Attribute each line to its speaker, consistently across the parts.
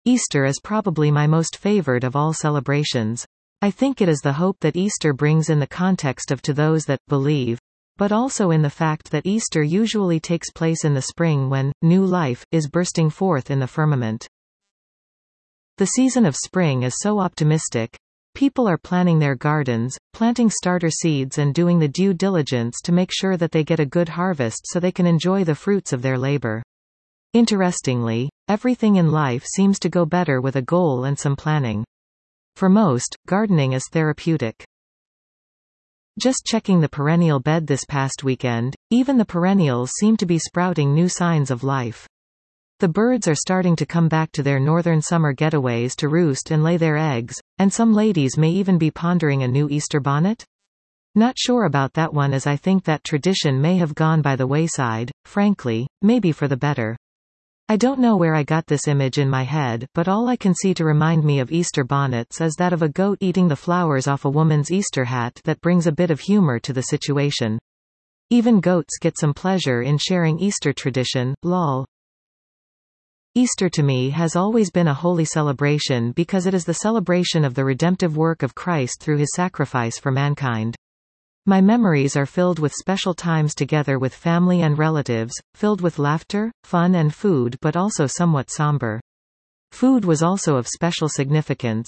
Speaker 1: Easter is probably my most favored of all celebrations. I think it is the hope that Easter brings in the context of to those that believe, but also in the fact that Easter usually takes place in the spring when new life is bursting forth in the firmament. The season of spring is so optimistic. People are planning their gardens, planting starter seeds and doing the due diligence to make sure that they get a good harvest so they can enjoy the fruits of their labor. Interestingly, everything in life seems to go better with a goal and some planning. For most, gardening is therapeutic. Just checking the perennial bed this past weekend, even the perennials seem to be sprouting new signs of life. The birds are starting to come back to their northern summer getaways to roost and lay their eggs, and some ladies may even be pondering a new Easter bonnet? Not sure about that one, as I think that tradition may have gone by the wayside, frankly, maybe for the better. I don't know where I got this image in my head, but all I can see to remind me of Easter bonnets is that of a goat eating the flowers off a woman's Easter hat. That brings a bit of humor to the situation. Even goats get some pleasure in sharing Easter tradition, lol. Easter to me has always been a holy celebration because it is the celebration of the redemptive work of Christ through his sacrifice for mankind. My memories are filled with special times together with family and relatives, filled with laughter, fun and food, but also somewhat somber. Food was also of special significance.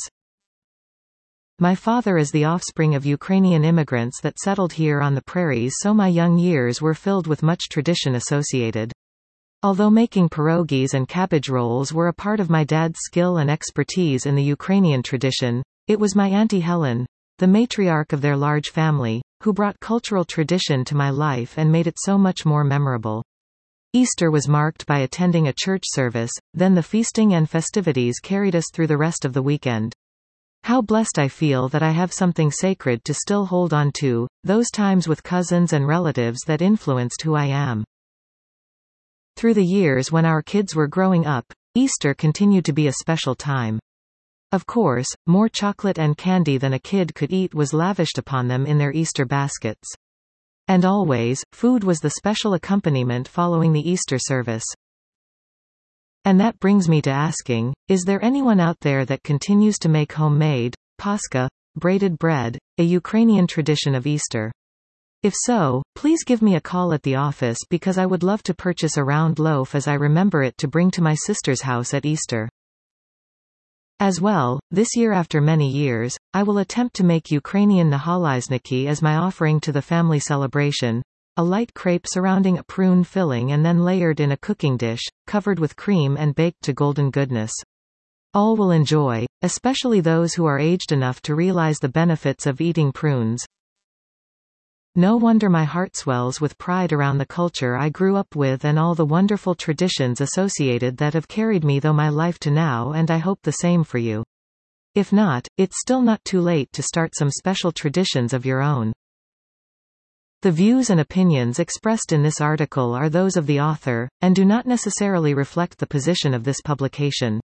Speaker 1: My father is the offspring of Ukrainian immigrants that settled here on the prairies, so my young years were filled with much tradition associated. Although making pierogies and cabbage rolls were a part of my dad's skill and expertise in the Ukrainian tradition, it was my Auntie Helen, the matriarch of their large family, who brought cultural tradition to my life and made it so much more memorable. Easter was marked by attending a church service, then the feasting and festivities carried us through the rest of the weekend. How blessed I feel that I have something sacred to still hold on to, those times with cousins and relatives that influenced who I am. Through the years when our kids were growing up, Easter continued to be a special time. Of course, more chocolate and candy than a kid could eat was lavished upon them in their Easter baskets. And always, food was the special accompaniment following the Easter service. And that brings me to asking, is there anyone out there that continues to make homemade, paska, braided bread, a Ukrainian tradition of Easter? If so, please give me a call at the office because I would love to purchase a round loaf as I remember it to bring to my sister's house at Easter. As well, this year after many years, I will attempt to make Ukrainian nahalazniki as my offering to the family celebration, a light crepe surrounding a prune filling and then layered in a cooking dish, covered with cream and baked to golden goodness. All will enjoy, especially those who are aged enough to realize the benefits of eating prunes. No wonder my heart swells with pride around the culture I grew up with and all the wonderful traditions associated that have carried me through my life to now, and I hope the same for you. If not, it's still not too late to start some special traditions of your own. The views and opinions expressed in this article are those of the author, and do not necessarily reflect the position of this publication.